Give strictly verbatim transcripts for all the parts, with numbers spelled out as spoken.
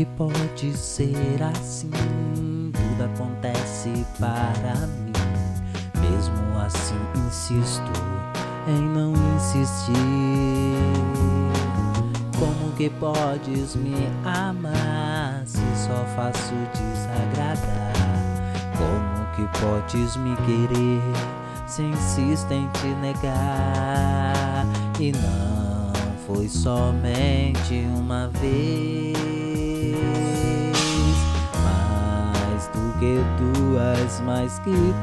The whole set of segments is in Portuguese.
que pode ser assim? Tudo acontece para mim. Mesmo assim insisto em não insistir. Como que podes me amar se só faço desagradar? Como que podes me querer se insisto em te negar? E não foi somente uma vez, mais do que duas, mais que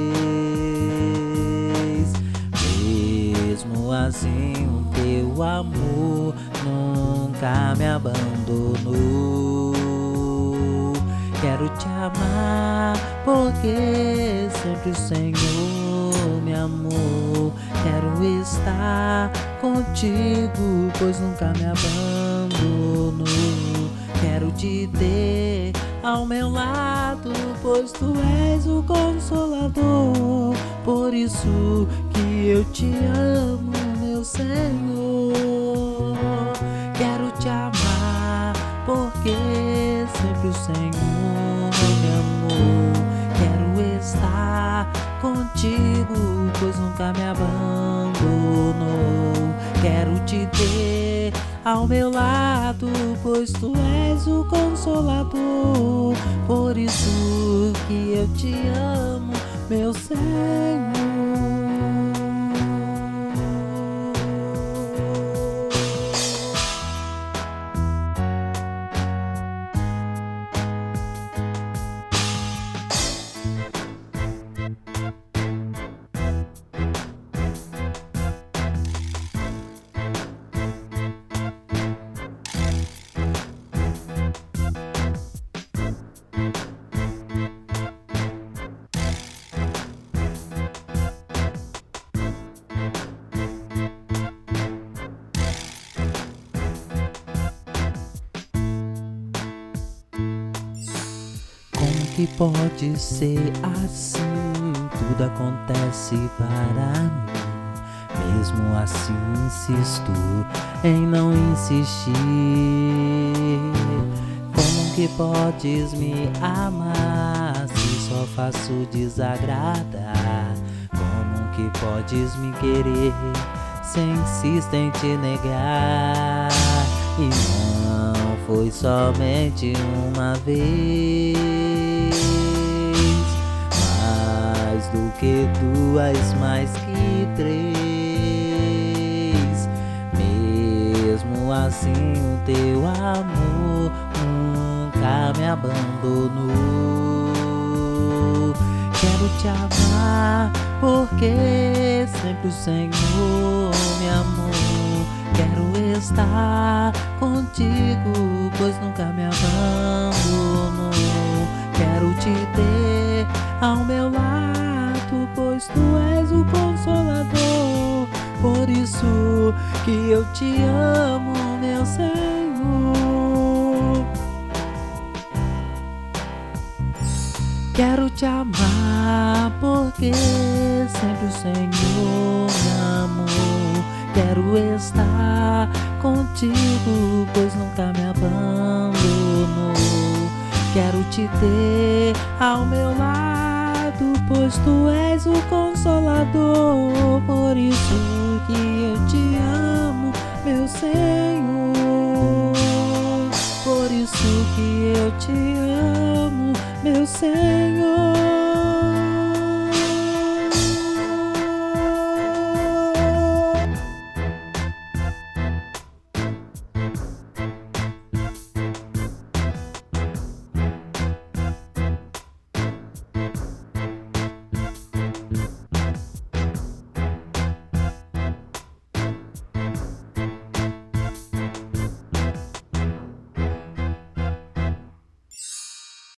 três. Mesmo assim o teu amor nunca me abandonou. Quero te amar porque sempre o Senhor me amou. Quero estar contigo, pois nunca me abandonou. Quero te ter ao meu lado, pois tu és o Consolador. Por isso que eu te amo, meu Senhor. Quero te amar porque sempre o Senhor me amou. Quero estar contigo, pois nunca me abandonou. Quero te ter ao meu lado, pois tu és o Consolador. Por isso que eu te amo, meu Senhor. Como que pode ser assim? Tudo acontece para mim. Mesmo assim insisto em não insistir. Como que podes me amar se só faço desagradar? Como que podes me querer se insisto em te negar? E não foi somente uma vez, mais do que duas, mais que três. Mesmo assim o teu amor nunca me abandonou. Quero te amar porque sempre o Senhor me amou. Quero estar contigo, pois nunca me abandonou. Quero te ter ao meu lado, pois tu és o Consolador. Por isso que eu te amo, meu Senhor. Quero te amar porque sempre o Senhor me amou. Quero estar contigo, pois nunca me abandonou. Quero te ter ao meu lado, pois tu és o Consolador. Por isso que eu te amo, meu Senhor. Por isso que eu te amo, meu Senhor.